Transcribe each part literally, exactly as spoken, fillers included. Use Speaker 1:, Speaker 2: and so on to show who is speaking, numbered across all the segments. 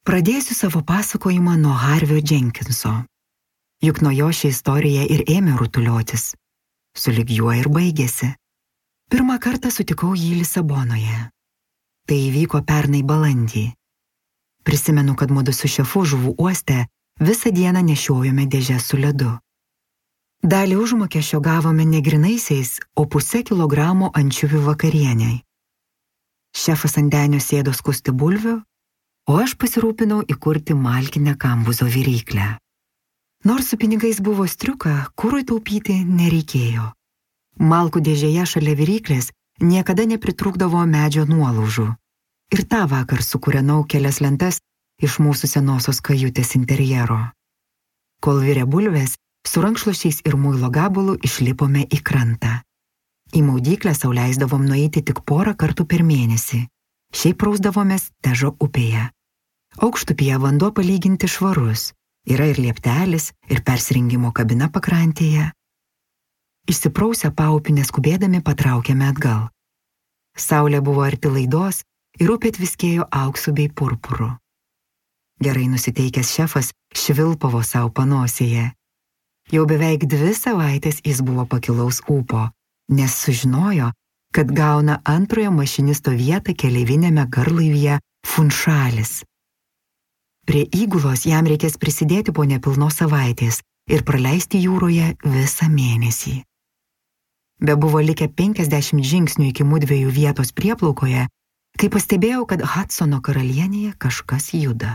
Speaker 1: Pradėsiu savo pasakojimą nuo Harvio Jenkinso. Juk nuo jo ši istorija ir ėmė rutuliotis. Sulig juo ir baigėsi. Pirmą kartą sutikau jį Lisabonoje. Tai įvyko pernai balandį. Prisimenu, kad mudu su šefu žuvų uoste visą dieną nešiojome dėžę su ledu. Dalį užmokesčio gavome ne grynaisiais, o pusę kilogramo ančiuvių vakarieniai. Šefas ant denio sėdo skusti bulvių, o aš pasirūpinau įkurti malkinę kambuzo viryklę. Nors su pinigais buvo striuka, kurui taupyti nereikėjo. Malkų dėžėje šalia viryklės niekada nepritrūkdavo medžio nuolaužų. Ir tą vakar sukūrenau kelias lentas iš mūsų senosios kajutės interjero. Kol virė bulvės, su rankšluosčiais ir muilo gabalu išlipome į krantą. Į maudyklę sau leisdavom nueiti tik porą kartų per mėnesį. Šiaip prausdavomės Težo upėje. Aukštupyje vanduo palyginti švarus. Yra ir lieptelis, ir persirengimo kabina pakrantėje. Išsiprausę paupį neskubėdami patraukėme atgal. Saulė buvo arti laidos ir upė tviskėjo auksu bei purpuru. Gerai nusiteikęs šefas švilpavo savo panosėje. Jau beveik dvi savaitės jis buvo pakilaus ūpo, nes sužinojo, kad gauna antrojo mašinisto vietą keleivinėme garlaivyje Funšalis. Prie įgulos jam reikės prisidėti po nepilnos savaitės ir praleisti jūroje visą mėnesį. Be buvo likę penkiasdešimt žingsnių iki mudviejų vietos prieplaukoje, kai pastebėjau, kad Hudsono karalienėje kažkas juda.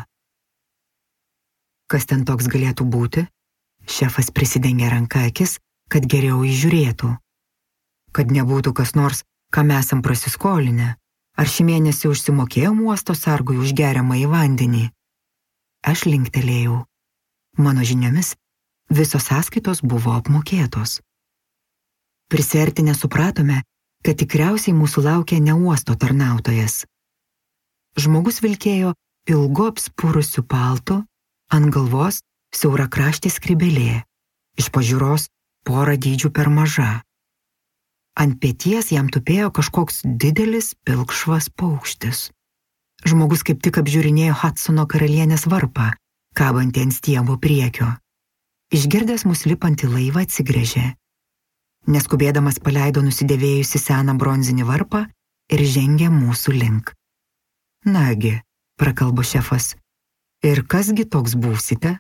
Speaker 1: Kas ten toks galėtų būti? Šefas prisidengė ranką akis, kad geriau įžiūrėtų. Kad nebūtų kas nors, ką mes esam prasiskolinę, ar šį mėnesį užsimokėjom uosto sargui už geriamą į vandenį. Aš linktelėjau. Mano žiniomis, visos sąskaitos buvo apmokėtos. Prisiartinę supratome, kad tikriausiai mūsų laukia ne uosto tarnautojas. Žmogus vilkėjo ilgu apspurusiu paltu, ant galvos siaurakraštė skrybėlė, iš pažiūros porą dydžių per maža. Ant peties jam tupėjo kažkoks didelis pilkšvas paukštis. Žmogus kaip tik apžiūrinėjo Hudsono karalienės varpą, kabantį ant stiebo priekio. Išgirdęs mus lipant į laivą atsigręžė. Neskubėdamas paleido nusidėvėjusi seną bronzinį varpą ir žengė mūsų link. Nagi, prakalbo šefas, ir kasgi toks būsite?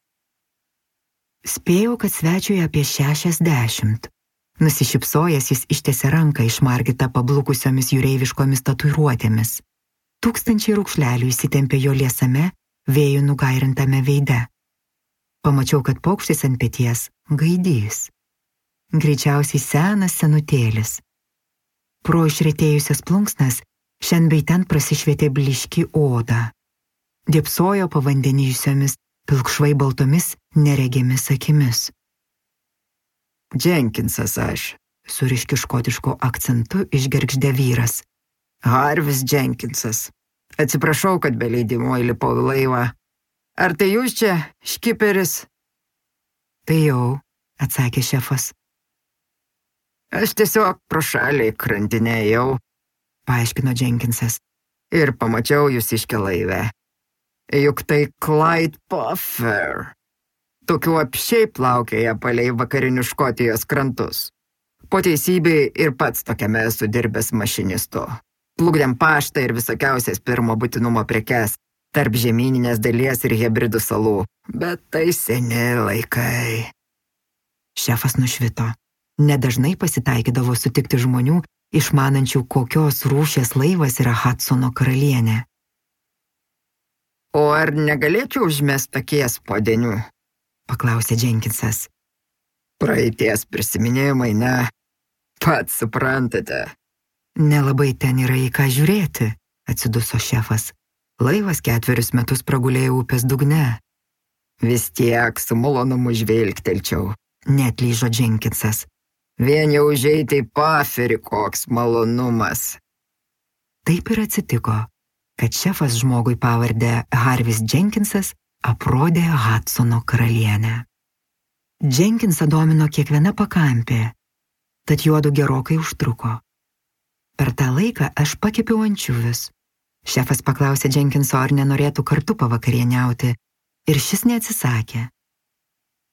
Speaker 1: Spėjau, kad svečiui apie šešiasdešimt. Nusišypsojęs jis ištiesė ranką išmargytą pablukusiomis jūreiviškomis tatuiruotėmis. Tūkstančiai raukšlelių įsitempė jo liesame, vėjų nugairintame veide. Pamačiau, kad paukštis ant peties gaidys. Greičiausiai senas senutėlis. Pro išretėjusias plunksnas šiandien bei ten prasišvietė blyški oda. Dėpsojo pavandenijusiomis, pilkšvai baltomis, neregėmis akimis.
Speaker 2: Jenkinsas aš,
Speaker 1: suriškiu škotišku akcentu išgergždė vyras.
Speaker 2: Harvis Jenkinsas. Atsiprašau, kad be leidimo įlipau į laivą. Ar tai jūs čia, škiperis?
Speaker 1: Tai jau, atsakė šefas.
Speaker 2: Aš tiesiog pro šalį krantinę ėjau,
Speaker 1: paaiškino Jenkinsas.
Speaker 2: Ir pamačiau jūs iškę laive. Juk tai Clyde Puffer. Tokių apšiai plaukėja palei vakarinius Škotijos krantus. Po teisybei ir pats tokiame esu dirbęs mašinistu. Plukdėm paštą ir visokiausias pirmo būtinumo prekes, tarp žemyninės dalies ir Hebridų salų. Bet tai seni laikai.
Speaker 1: Šefas nušvito. Nedažnai pasitaikydavo sutikti žmonių, išmanančių, kokios rūšies laivas yra Hudsono karalienė.
Speaker 2: O ar negalėčiau užmest akies po denių?
Speaker 1: Paklausė Jenkinsas.
Speaker 2: Praeities prisiminimai, ne? Pats suprantate.
Speaker 1: Nelabai ten yra į ką žiūrėti, atsiduso šefas. Laivas ketverius metus pragulėjo upės dugne.
Speaker 2: Vis tiek su malonumu žvelgtelčiau,
Speaker 1: neatlyžo Jenkinsas.
Speaker 2: Vien jau užeiti į Pufferį koks malonumas.
Speaker 1: Taip ir atsitiko, kad šefas žmogui pavardę Harvis Jenkinsas aprodė Hudsono karalienę. Jenkinsą domino kiekviena pakampė, tad juodu gerokai užtruko. Per tą laiką aš pakepiau ančiuvius. Šefas paklausė Jenkinso, ar nenorėtų kartu pavakarieniauti, ir šis neatsisakė.